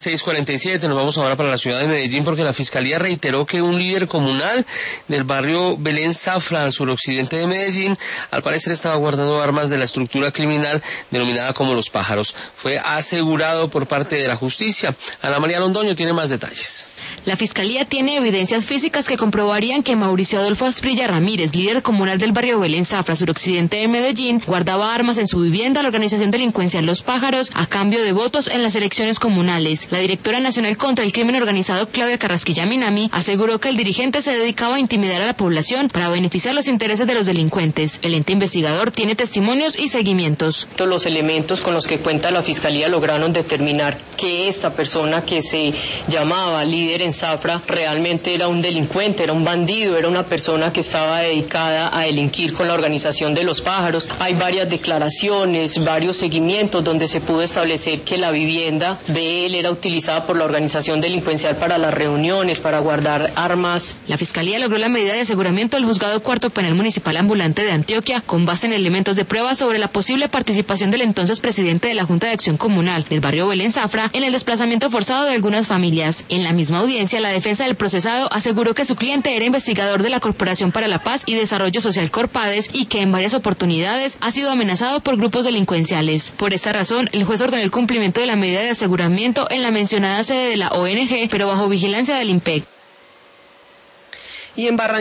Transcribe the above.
6:47, nos vamos ahora para la ciudad de Medellín porque la Fiscalía reiteró que un líder comunal del barrio Belén Zafra, al suroccidente de Medellín, al parecer estaba guardando armas de la estructura criminal denominada como Los Pájaros. Fue asegurado por parte de la justicia. Ana María Londoño tiene más detalles. La Fiscalía tiene evidencias físicas que comprobarían que Mauricio Adolfo Asprilla Ramírez, líder comunal del barrio Belén Zafra, suroccidente de Medellín, guardaba armas en su vivienda, la organización delincuencial Los Pájaros, a cambio de votos en las elecciones comunales. La directora nacional contra el crimen organizado, Claudia Carrasquilla Minami, aseguró que el dirigente se dedicaba a intimidar a la población para beneficiar los intereses de los delincuentes. El ente investigador tiene testimonios y seguimientos. Los elementos con los que cuenta la Fiscalía lograron determinar que esta persona que se llamaba líder en Zafra realmente era un delincuente, era un bandido, era una persona que estaba dedicada a delinquir con la organización de Los Pájaros. Hay varias declaraciones, varios seguimientos donde se pudo establecer que la vivienda de él era utilizada por la organización delincuencial para las reuniones, para guardar armas. La Fiscalía logró la medida de aseguramiento del Juzgado Cuarto Penal Municipal Ambulante de Antioquia con base en elementos de prueba sobre la posible participación del entonces presidente de la Junta de Acción Comunal del barrio Belén Zafra en el desplazamiento forzado de algunas familias. En la misma audiencia, la defensa del procesado aseguró que su cliente era investigador de la Corporación para la Paz y Desarrollo Social Corpades y que en varias oportunidades ha sido amenazado por grupos delincuenciales. Por esta razón, el juez ordenó el cumplimiento de la medida de aseguramiento en la mencionada sede de la ONG, pero bajo vigilancia del IMPEC. Y en Barranquilla